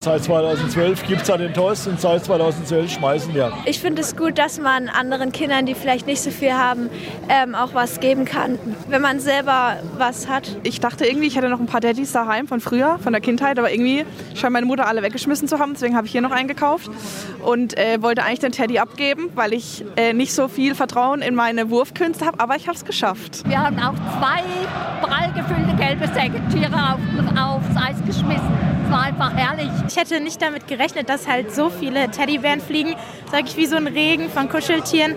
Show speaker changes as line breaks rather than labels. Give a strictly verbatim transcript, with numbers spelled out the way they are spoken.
Seit zweitausendzwölf gibt es ja den Toast und seit zweitausendzwölf schmeißen wir.
Ich finde es gut, dass man anderen Kindern, die vielleicht nicht so viel haben, ähm, auch was geben kann, wenn man selber was hat.
Ich dachte irgendwie, ich hätte noch ein paar Teddys daheim von früher, von der Kindheit, aber irgendwie scheint meine Mutter alle weggeschmissen zu haben, deswegen habe ich hier noch einen gekauft und äh, wollte eigentlich den Teddy abgeben, weil ich äh, nicht so viel Vertrauen in meine Wurfkünste habe, aber ich habe es geschafft.
Wir haben auch zwei prall gefüllte gelbe Säugetiere auf, aufs Eis geschmissen. Es war einfach herrlich.
Ich hätte nicht damit gerechnet, dass halt so viele Teddybären fliegen, sag ich, wie so ein Regen von Kuscheltieren.